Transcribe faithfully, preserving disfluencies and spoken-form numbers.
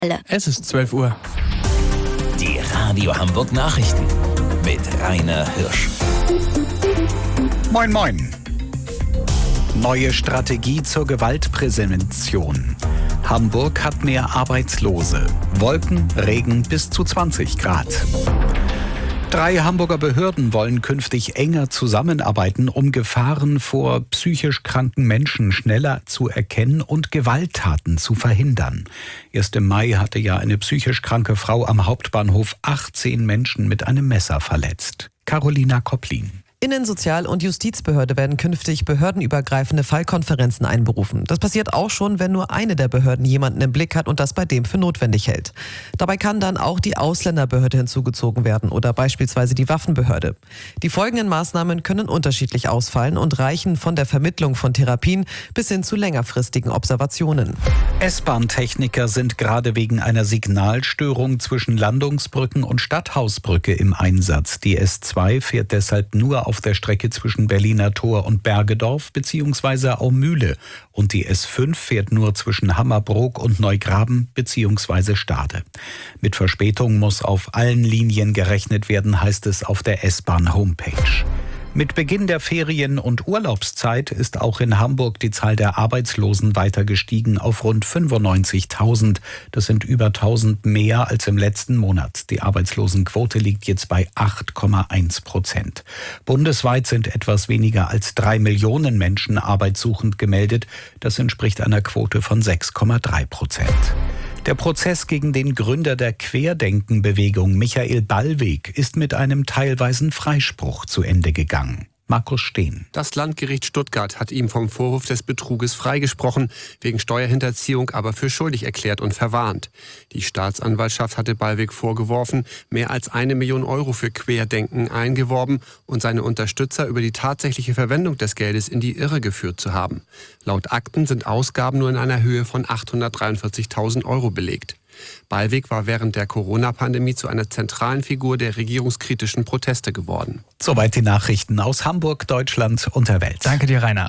Es ist zwölf Uhr. Die Radio Hamburg Nachrichten mit Rainer Hirsch. Moin moin. Neue Strategie zur Gewaltprävention. Hamburg hat mehr Arbeitslose. Wolken, Regen bis zu zwanzig Grad. Drei Hamburger Behörden wollen künftig enger zusammenarbeiten, um Gefahren vor psychisch kranken Menschen schneller zu erkennen und Gewalttaten zu verhindern. Erst im Mai hatte ja eine psychisch kranke Frau am Hauptbahnhof achtzehn Menschen mit einem Messer verletzt. Carolina Kopplin. Innen-, Sozial- und Justizbehörde werden künftig behördenübergreifende Fallkonferenzen einberufen. Das passiert auch schon, wenn nur eine der Behörden jemanden im Blick hat und das bei dem für notwendig hält. Dabei kann dann auch die Ausländerbehörde hinzugezogen werden oder beispielsweise die Waffenbehörde. Die folgenden Maßnahmen können unterschiedlich ausfallen und reichen von der Vermittlung von Therapien bis hin zu längerfristigen Observationen. S-Bahn-Techniker sind gerade wegen einer Signalstörung zwischen Landungsbrücken und Stadthausbrücke im Einsatz. Die S zwei fährt deshalb nur auf der Strecke zwischen Berliner Tor und Bergedorf bzw. Aumühle und die S fünf fährt nur zwischen Hammerbrook und Neugraben bzw. Stade. Mit Verspätung muss auf allen Linien gerechnet werden, heißt es auf der S-Bahn-Homepage. Mit Beginn der Ferien- und Urlaubszeit ist auch in Hamburg die Zahl der Arbeitslosen weiter gestiegen auf rund fünfundneunzigtausend. Das sind über tausend mehr als im letzten Monat. Die Arbeitslosenquote liegt jetzt bei acht Komma eins Prozent. Bundesweit sind etwas weniger als drei Millionen Menschen arbeitssuchend gemeldet. Das entspricht einer Quote von sechs Komma drei Prozent. Der Prozess gegen den Gründer der Querdenken-Bewegung, Michael Ballweg, ist mit einem teilweisen Freispruch zu Ende gegangen. Markus Steen. Das Landgericht Stuttgart hat ihm vom Vorwurf des Betruges freigesprochen, wegen Steuerhinterziehung aber für schuldig erklärt und verwarnt. Die Staatsanwaltschaft hatte Ballweg vorgeworfen, mehr als eine Million Euro für Querdenken eingeworben und seine Unterstützer über die tatsächliche Verwendung des Geldes in die Irre geführt zu haben. Laut Akten sind Ausgaben nur in einer Höhe von achthundertdreiundvierzigtausend Euro belegt. Ballweg war während der Corona-Pandemie zu einer zentralen Figur der regierungskritischen Proteste geworden. Soweit die Nachrichten aus Hamburg, Deutschland und der Welt. Danke dir, Rainer.